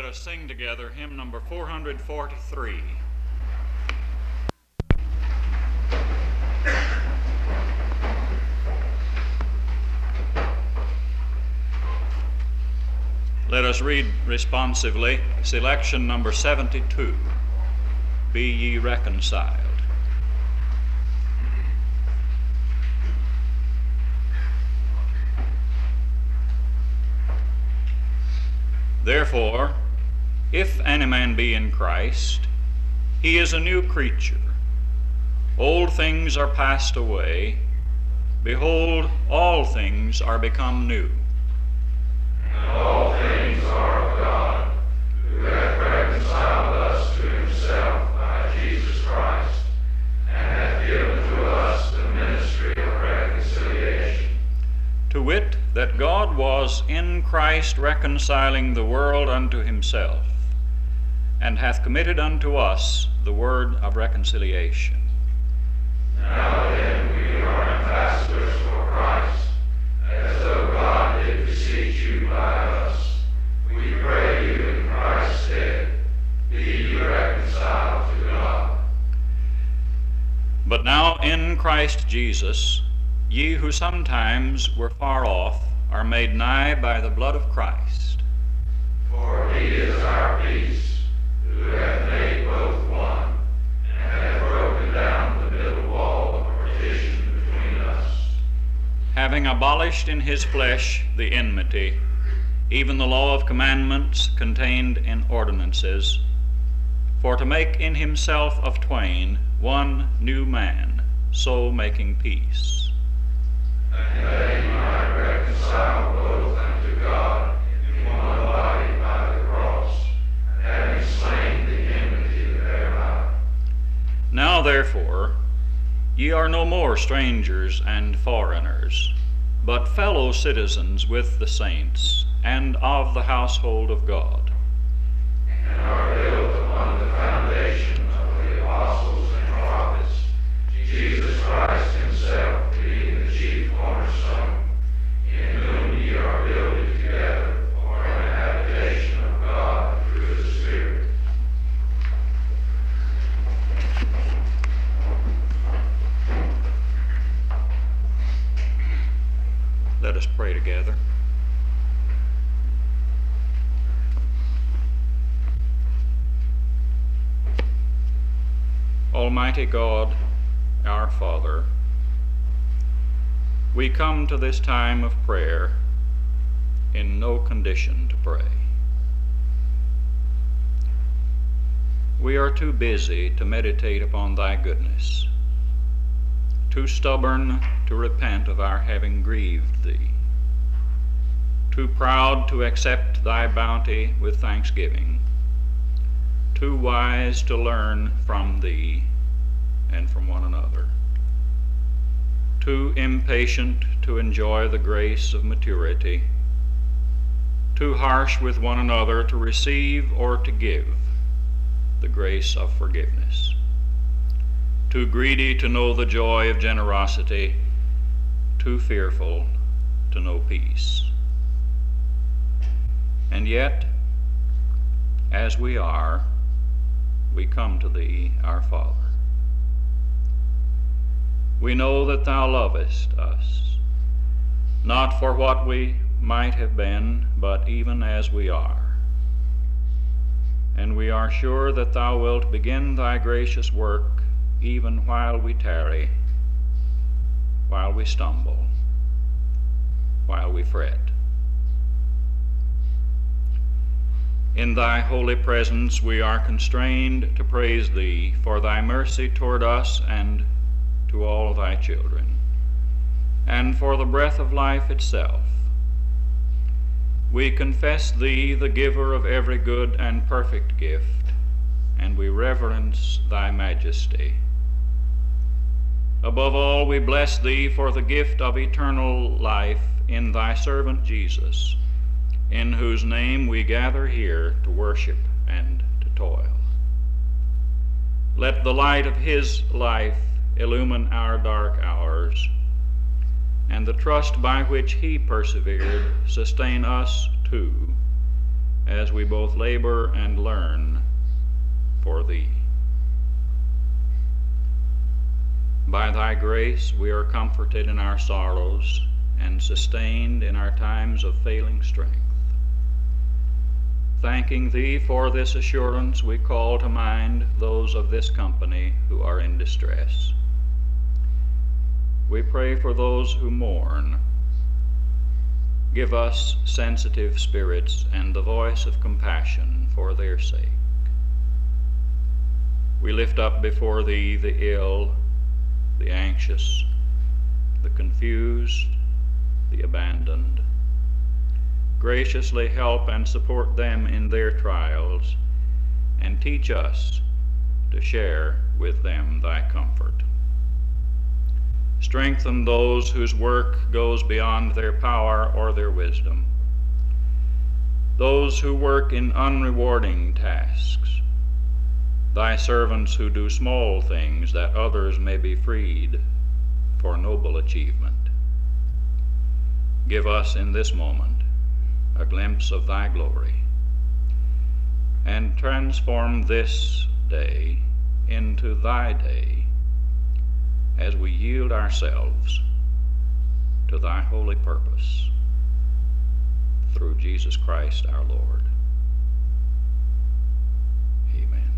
Let us sing together hymn number 443. Let us read responsively selection number 72, Be Ye Reconciled. Therefore, if any man be in Christ, he is a new creature. Old things are passed away. Behold, all things are become new. And all things are of God, who hath reconciled us to himself by Jesus Christ, and hath given to us the ministry of reconciliation. To wit, that God was in Christ reconciling the world unto himself, and hath committed unto us the word of reconciliation. Now then we are ambassadors for Christ, as though God did beseech you by us. We pray you in Christ's stead, be ye reconciled to God. But now in Christ Jesus, ye who sometimes were far off are made nigh by the blood of Christ. For he is our peace, who hath made both one, and hath broken down the middle wall of partition between us. Having abolished in his flesh the enmity, even the law of commandments contained in ordinances, for to make in himself of twain one new man, so making peace. And that he might reconcile both unto God in one body by the cross, having slain the enmity thereby. Now therefore, ye are no more strangers and foreigners, but fellow citizens with the saints, and of the household of God, And are built upon the foundation of the apostles and prophets, Jesus Christ himself being the chief cornerstone, in whom ye are builded together for an habitation of God through the Spirit. Let us pray together. Almighty God, our Father, we come to this time of prayer in no condition to pray. We are too busy to meditate upon thy goodness, too stubborn to repent of our having grieved thee, too proud to accept thy bounty with thanksgiving, too wise to learn from thee and from one another, too impatient to enjoy the grace of maturity, too harsh with one another to receive or to give the grace of forgiveness, too greedy to know the joy of generosity, too fearful to know peace. And yet, as we are, we come to thee, our Father. We know that thou lovest us, not for what we might have been, but even as we are. And we are sure that thou wilt begin thy gracious work even while we tarry, while we stumble, while we fret. In thy holy presence we are constrained to praise thee for thy mercy toward us and to all thy children, and for the breath of life itself. We confess thee the giver of every good and perfect gift, and we reverence thy majesty. Above all, we bless thee for the gift of eternal life in thy servant Jesus, in whose name we gather here to worship and to toil. Let the light of his life illumine our dark hours, and the trust by which he persevered sustain us too, as we both labor and learn for thee. By thy grace we are comforted in our sorrows and sustained in our times of failing strength. Thanking thee for this assurance, we call to mind those of this company who are in distress. We pray for those who mourn. Give us sensitive spirits and the voice of compassion for their sake. We lift up before thee the ill, the anxious, the confused, the abandoned. Graciously help and support them in their trials, and teach us to share with them thy comfort. Strengthen those whose work goes beyond their power or their wisdom, those who work in unrewarding tasks, thy servants who do small things that others may be freed for noble achievement. Give us in this moment a glimpse of thy glory, and transform this day into thy day as we yield ourselves to thy holy purpose through Jesus Christ our Lord. Amen.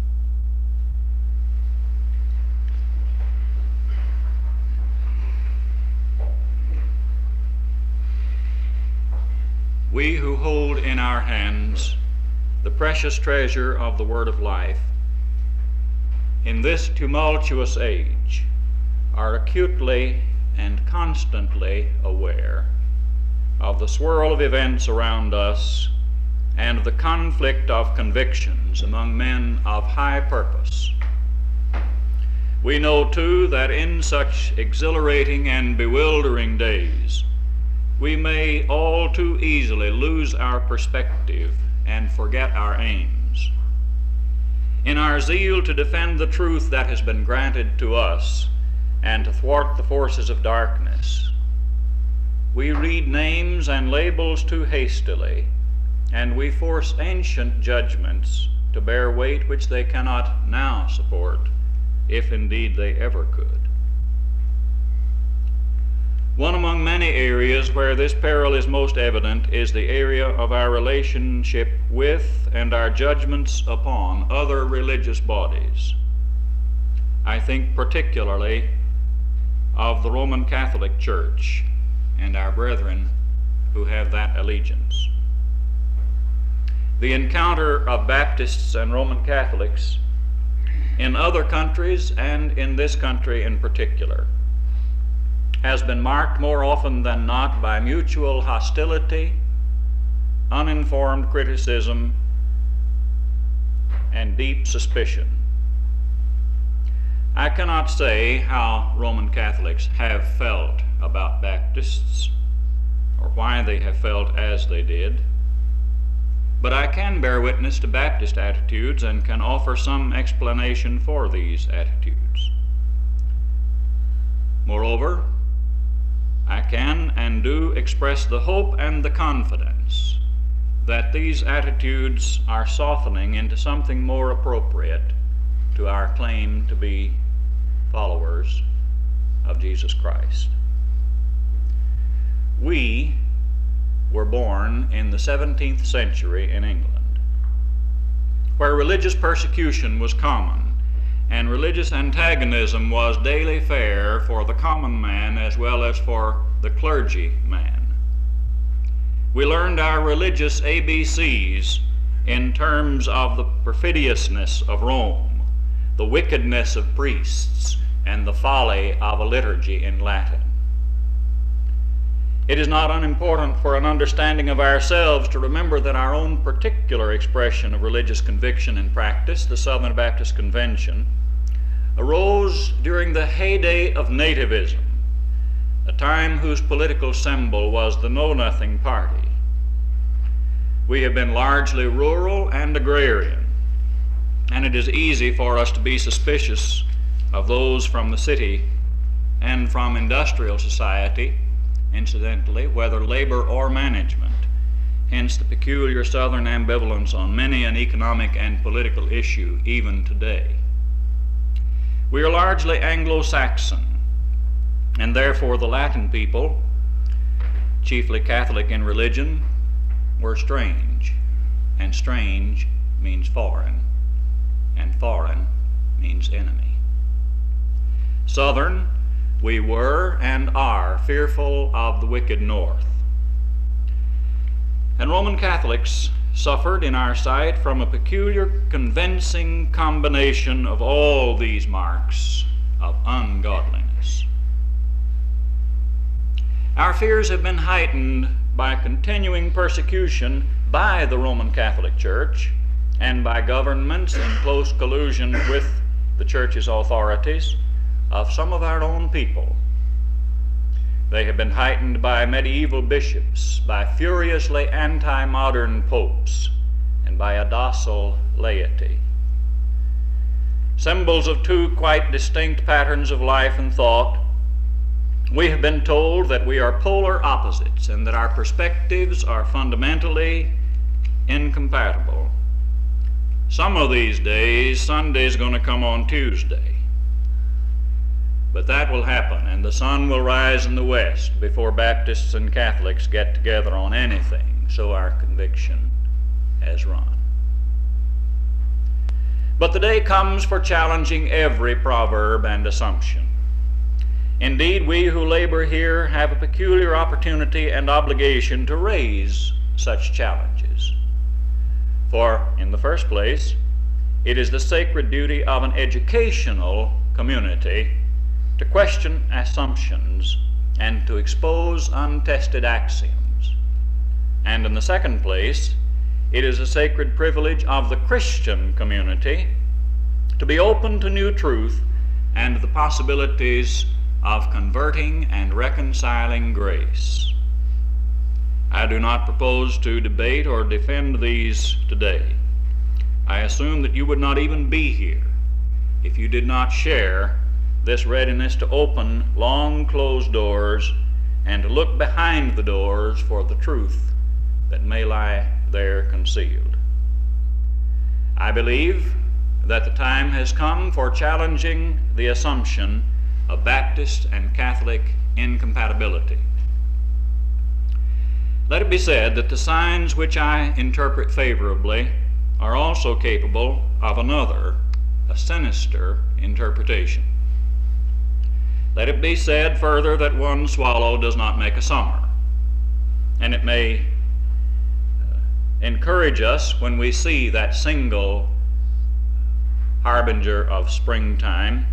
We who hold in our hands the precious treasure of the Word of life in this tumultuous age are acutely and constantly aware of the swirl of events around us and the conflict of convictions among men of high purpose. We know, too, that in such exhilarating and bewildering days, we may all too easily lose our perspective and forget our aims. In our zeal to defend the truth that has been granted to us and to thwart the forces of darkness, we read names and labels too hastily, and we force ancient judgments to bear weight which they cannot now support, if indeed they ever could. One among many areas where this peril is most evident is the area of our relationship with and our judgments upon other religious bodies. I think particularly of the Roman Catholic Church and our brethren who have that allegiance. The encounter of Baptists and Roman Catholics in other countries and in this country in particular has been marked more often than not by mutual hostility, uninformed criticism, and deep suspicion. I cannot say how Roman Catholics have felt about Baptists or why they have felt as they did, but I can bear witness to Baptist attitudes and can offer some explanation for these attitudes. Moreover, I can and do express the hope and the confidence that these attitudes are softening into something more appropriate to our claim to be followers of Jesus Christ. We were born in the 17th century in England, where religious persecution was common and religious antagonism was daily fare for the common man as well as for the clergy man. We learned our religious ABCs in terms of the perfidiousness of Rome, the wickedness of priests, and the folly of a liturgy in Latin. It is not unimportant for an understanding of ourselves to remember that our own particular expression of religious conviction and practice, the Southern Baptist Convention, arose during the heyday of nativism, a time whose political symbol was the Know-Nothing Party. We have been largely rural and agrarian, and it is easy for us to be suspicious of those from the city and from industrial society, incidentally, whether labor or management, hence the peculiar Southern ambivalence on many an economic and political issue even today. We are largely Anglo-Saxon, and therefore the Latin people, chiefly Catholic in religion, were strange, and strange means foreign, and foreign means enemy. Southern, we were and are fearful of the wicked North. And Roman Catholics suffered in our sight from a peculiar convincing combination of all these marks of ungodliness. Our fears have been heightened by continuing persecution by the Roman Catholic Church and by governments in close collusion with the Church's authorities of some of our own people. They have been heightened by medieval bishops, by furiously anti-modern popes, and by a docile laity. Symbols of two quite distinct patterns of life and thought, we have been told that we are polar opposites and that our perspectives are fundamentally incompatible. Some of these days, Sunday's going to come on Tuesday. But that will happen, and the sun will rise in the west before Baptists and Catholics get together on anything, so our conviction has run. But the day comes for challenging every proverb and assumption. Indeed, we who labor here have a peculiar opportunity and obligation to raise such challenges. For, in the first place, it is the sacred duty of an educational community to question assumptions and to expose untested axioms. And in the second place, it is a sacred privilege of the Christian community to be open to new truth and the possibilities of converting and reconciling grace. I do not propose to debate or defend these today. I assume that you would not even be here if you did not share this readiness to open long closed doors and to look behind the doors for the truth that may lie there concealed. I believe that the time has come for challenging the assumption of Baptist and Catholic incompatibility. Let it be said that the signs which I interpret favorably are also capable of another, a sinister interpretation. Let it be said further that one swallow does not make a summer, and it may encourage us when we see that single harbinger of springtime.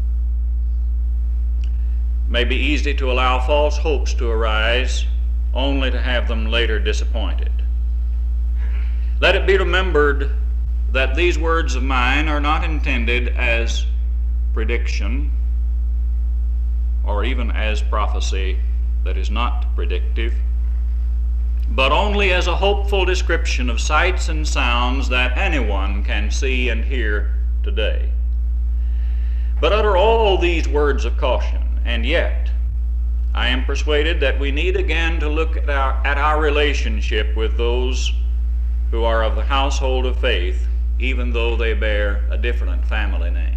It may be easy to allow false hopes to arise, only to have them later disappointed. Let it be remembered that these words of mine are not intended as prediction or even as prophecy that is not predictive, but only as a hopeful description of sights and sounds that anyone can see and hear today. But utter all these words of caution, and yet I am persuaded that we need again to look at our relationship with those who are of the household of faith, even though they bear a different family name.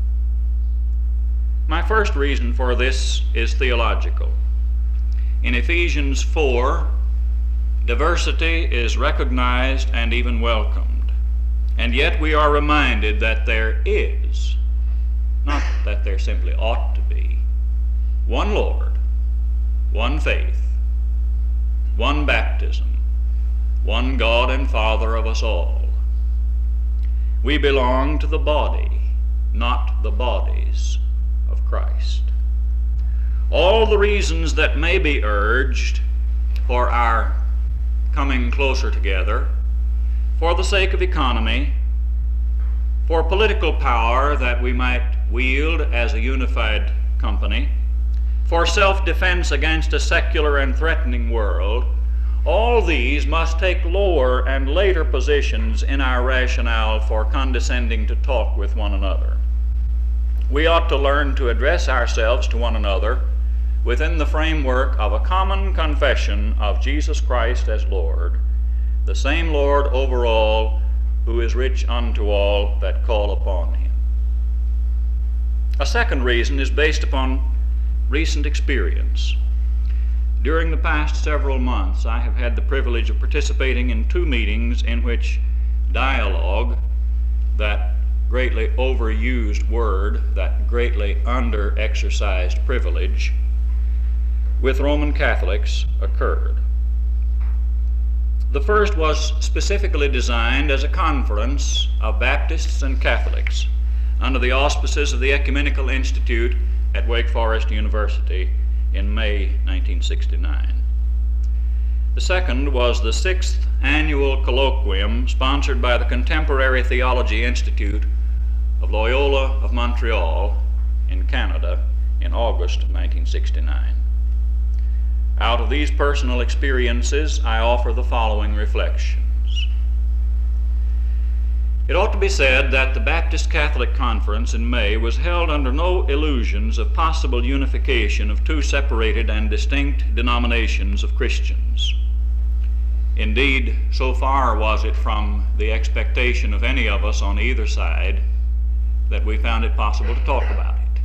My first reason for this is theological. In Ephesians 4, diversity is recognized and even welcomed, and yet we are reminded that there is, not that there simply ought to be, one Lord, one faith, one baptism, one God and Father of us all. We belong to the body, not the bodies of Christ. All the reasons that may be urged for our coming closer together, for the sake of economy, for political power that we might wield as a unified company, for self-defense against a secular and threatening world, all these must take lower and later positions in our rationale for condescending to talk with one another. We ought to learn to address ourselves to one another within the framework of a common confession of Jesus Christ as Lord, the same Lord over all, who is rich unto all that call upon him. A second reason is based upon recent experience. During the past several months, I have had the privilege of participating in 2 meetings in which dialogue, that greatly overused word, that greatly under-exercised privilege, with Roman Catholics occurred. The first was specifically designed as a conference of Baptists and Catholics under the auspices of the Ecumenical Institute at Wake Forest University in May 1969. The second was the 6th annual colloquium sponsored by the Contemporary Theology Institute of Loyola of Montreal in Canada in August of 1969. Out of these personal experiences, I offer the following reflections. It ought to be said that the Baptist Catholic Conference in May was held under no illusions of possible unification of 2 separated and distinct denominations of Christians. Indeed, so far was it from the expectation of any of us on either side that we found it possible to talk about it.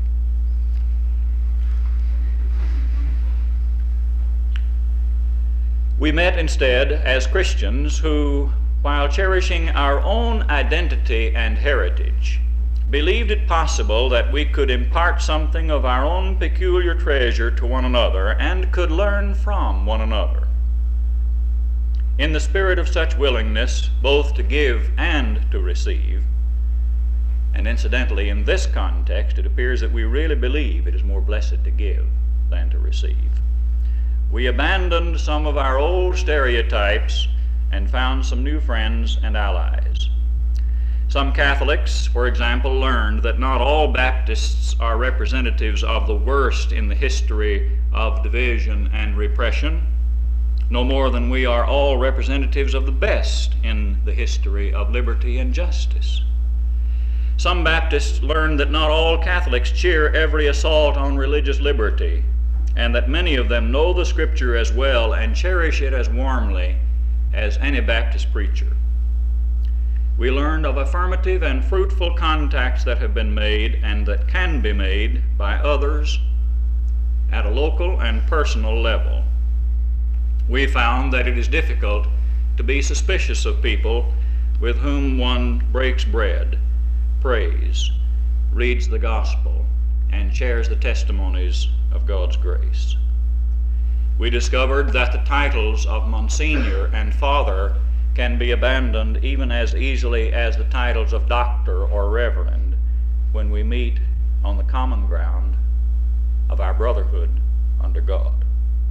We met instead as Christians who, while cherishing our own identity and heritage, believed it possible that we could impart something of our own peculiar treasure to one another and could learn from one another. In the spirit of such willingness, both to give and to receive, and incidentally, in this context, it appears that we really believe it is more blessed to give than to receive, we abandoned some of our old stereotypes and found some new friends and allies. Some Catholics, for example, learned that not all Baptists are representatives of the worst in the history of division and repression, no more than we are all representatives of the best in the history of liberty and justice. Some Baptists learned that not all Catholics cheer every assault on religious liberty, and that many of them know the Scripture as well and cherish it as warmly as any Baptist preacher. We learned of affirmative and fruitful contacts that have been made and that can be made by others at a local and personal level. We found that it is difficult to be suspicious of people with whom one breaks bread, prays, reads the gospel, and shares the testimonies of God's grace. We discovered that the titles of Monsignor and Father can be abandoned even as easily as the titles of Doctor or Reverend when we meet on the common ground of our brotherhood under God.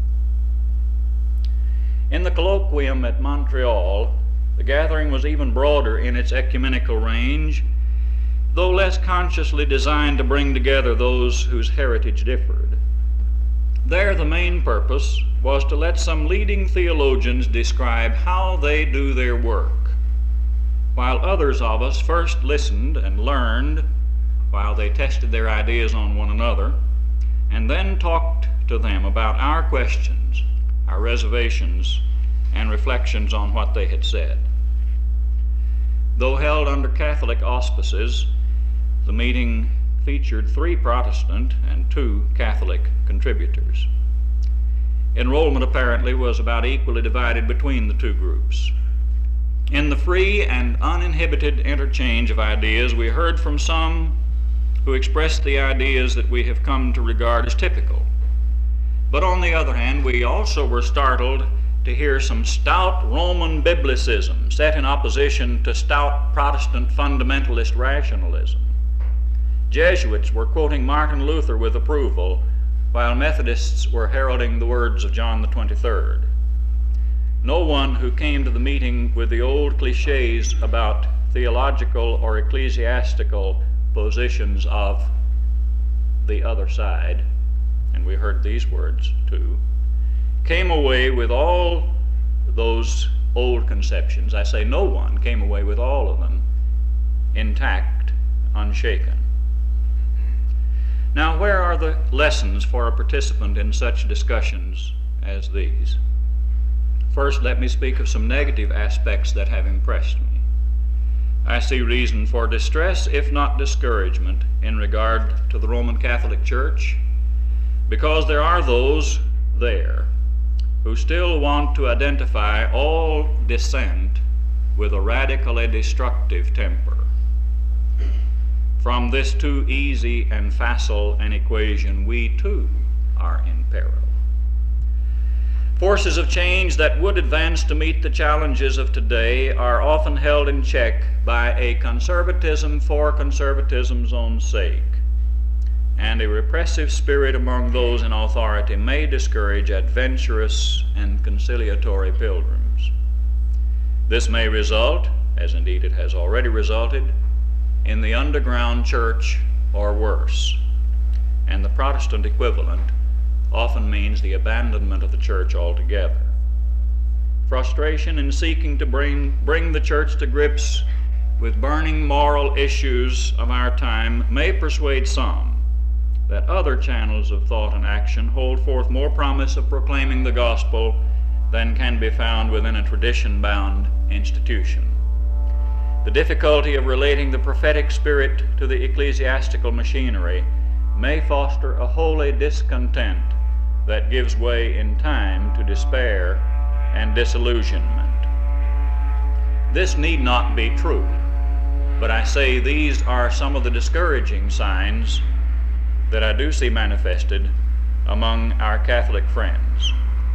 In the colloquium at Montreal, the gathering was even broader in its ecumenical range, though less consciously designed to bring together those whose heritage differed. There, the main purpose was to let some leading theologians describe how they do their work, while others of us first listened and learned while they tested their ideas on one another, and then talked to them about our questions, our reservations, and reflections on what they had said. Though held under Catholic auspices, the meeting featured 3 Protestant and 2 Catholic contributors. Enrollment apparently was about equally divided between the 2 groups. In the free and uninhibited interchange of ideas, we heard from some who expressed the ideas that we have come to regard as typical. But on the other hand, we also were startled to hear some stout Roman biblicism set in opposition to stout Protestant fundamentalist rationalism. Jesuits were quoting Martin Luther with approval, while Methodists were heralding the words of John the 23rd. No one who came to the meeting with the old cliches about theological or ecclesiastical positions of the other side, and we heard these words too, came away with all those old conceptions. I say no one came away with all of them intact, unshaken. Now, where are the lessons for a participant in such discussions as these? First, let me speak of some negative aspects that have impressed me. I see reason for distress, if not discouragement, in regard to the Roman Catholic Church, because there are those there who still want to identify all dissent with a radically destructive temper. From this too easy and facile an equation, we too are in peril. Forces of change that would advance to meet the challenges of today are often held in check by a conservatism for conservatism's own sake, and a repressive spirit among those in authority may discourage adventurous and conciliatory pilgrims. This may result, as indeed it has already resulted, in the underground church or worse, and the Protestant equivalent often means the abandonment of the church altogether. Frustration in seeking to bring the church to grips with burning moral issues of our time may persuade some that other channels of thought and action hold forth more promise of proclaiming the gospel than can be found within a tradition-bound institution. The difficulty of relating the prophetic spirit to the ecclesiastical machinery may foster a holy discontent that gives way in time to despair and disillusionment. This need not be true, but I say these are some of the discouraging signs that I do see manifested among our Catholic friends.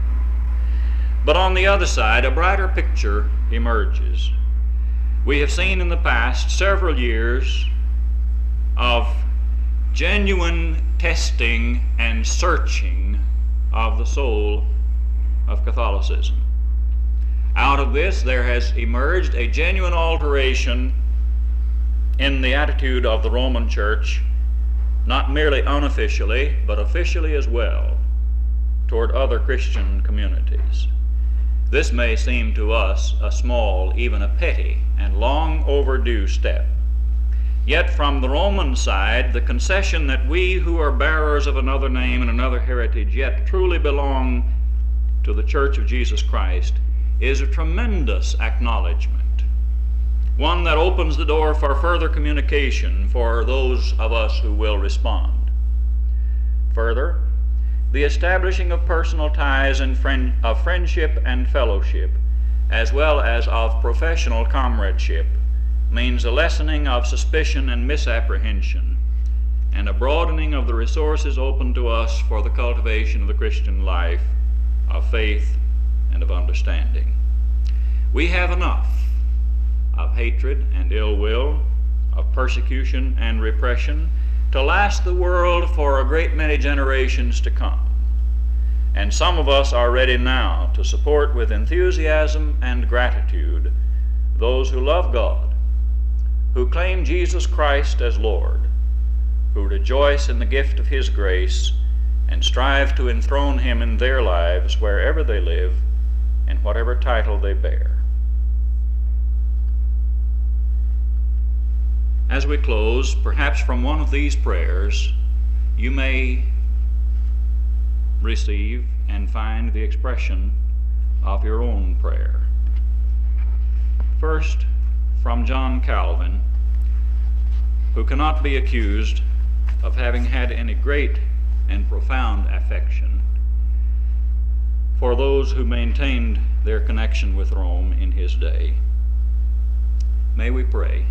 But on the other side, a brighter picture emerges. We have seen in the past several years of genuine testing and searching of the soul of Catholicism. Out of this, there has emerged a genuine alteration in the attitude of the Roman Church, not merely unofficially, but officially as well, toward other Christian communities. This may seem to us a small, even a petty, and long overdue step. Yet from the Roman side, the concession that we who are bearers of another name and another heritage yet truly belong to the Church of Jesus Christ is a tremendous acknowledgement, one that opens the door for further communication for those of us who will respond. Further, the establishing of personal ties and of friendship and fellowship, as well as of professional comradeship, means a lessening of suspicion and misapprehension, and a broadening of the resources open to us for the cultivation of the Christian life, of faith, and of understanding. We have enough of hatred and ill will, of persecution and repression, to last the world for a great many generations to come. And some of us are ready now to support with enthusiasm and gratitude those who love God, who claim Jesus Christ as Lord, who rejoice in the gift of His grace, and strive to enthrone Him in their lives wherever they live and whatever title they bear. As we close, perhaps from one of these prayers, you may receive and find the expression of your own prayer. First, from John Calvin, who cannot be accused of having had any great and profound affection for those who maintained their connection with Rome in his day. May we pray.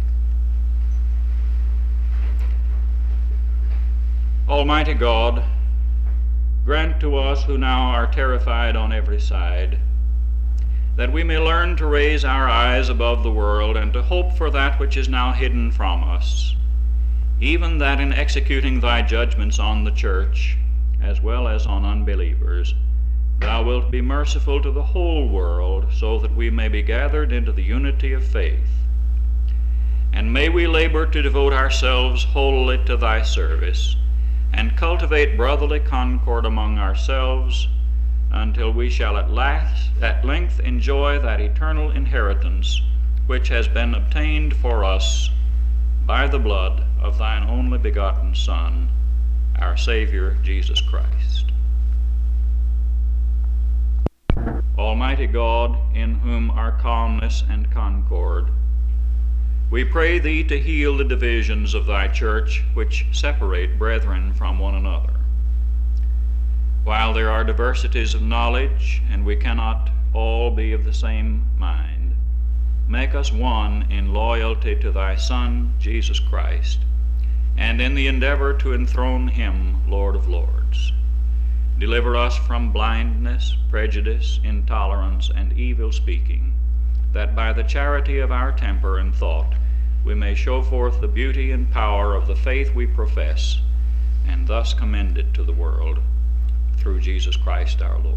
Almighty God, grant to us who now are terrified on every side, that we may learn to raise our eyes above the world and to hope for that which is now hidden from us, even that in executing thy judgments on the church, as well as on unbelievers, thou wilt be merciful to the whole world, so that we may be gathered into the unity of faith. And may we labor to devote ourselves wholly to thy service, and cultivate brotherly concord among ourselves, until we shall at length enjoy that eternal inheritance which has been obtained for us by the blood of thine only begotten Son, our Savior, Jesus Christ. Almighty God, in whom are calmness and concord, we pray thee to heal the divisions of thy church which separate brethren from one another. While there are diversities of knowledge, and we cannot all be of the same mind, make us one in loyalty to thy Son, Jesus Christ, and in the endeavor to enthrone him, Lord of Lords. Deliver us from blindness, prejudice, intolerance, and evil speaking, that by the charity of our temper and thought we may show forth the beauty and power of the faith we profess, and thus commend it to the world, through Jesus Christ our Lord.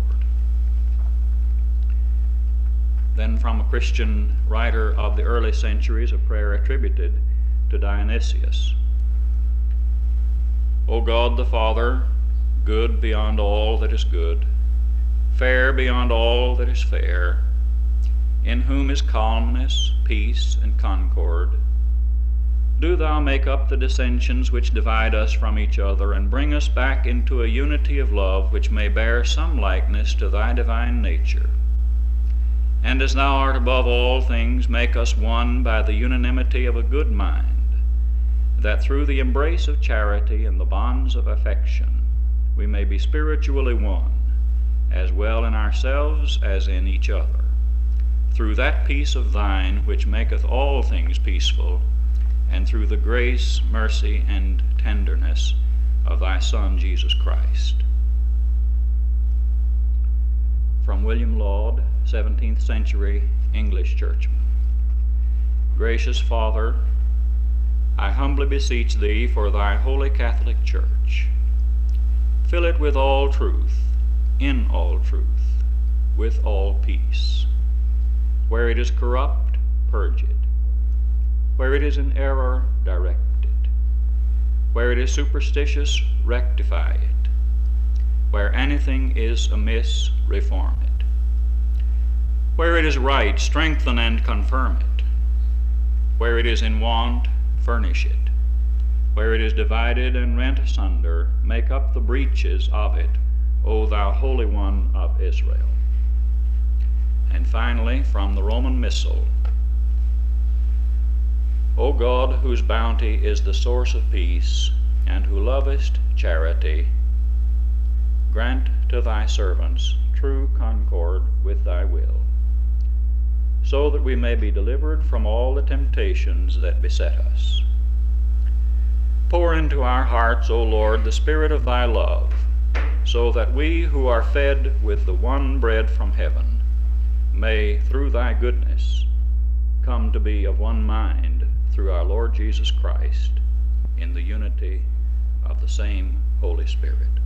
Then from a Christian writer of the early centuries, a prayer attributed to Dionysius. O God the Father, good beyond all that is good, fair beyond all that is fair, in whom is calmness, peace, and concord, do thou make up the dissensions which divide us from each other, and bring us back into a unity of love which may bear some likeness to thy divine nature. And as thou art above all things, make us one by the unanimity of a good mind, that through the embrace of charity and the bonds of affection we may be spiritually one, as well in ourselves as in each other, through that peace of thine which maketh all things peaceful, and through the grace, mercy, and tenderness of thy Son, Jesus Christ. From William Laud, 17th century English churchman. Gracious Father, I humbly beseech thee for thy holy Catholic Church. Fill it with all truth, in all truth, with all peace. Where it is corrupt, purge it. Where it is in error, direct it. Where it is superstitious, rectify it. Where anything is amiss, reform it. Where it is right, strengthen and confirm it. Where it is in want, furnish it. Where it is divided and rent asunder, make up the breaches of it, O thou Holy One of Israel. And finally, from the Roman Missal, O God, whose bounty is the source of peace, and who lovest charity, grant to thy servants true concord with thy will, so that we may be delivered from all the temptations that beset us. Pour into our hearts, O Lord, the spirit of thy love, so that we who are fed with the one bread from heaven may, through thy goodness, come to be of one mind through our Lord Jesus Christ, in the unity of the same Holy Spirit.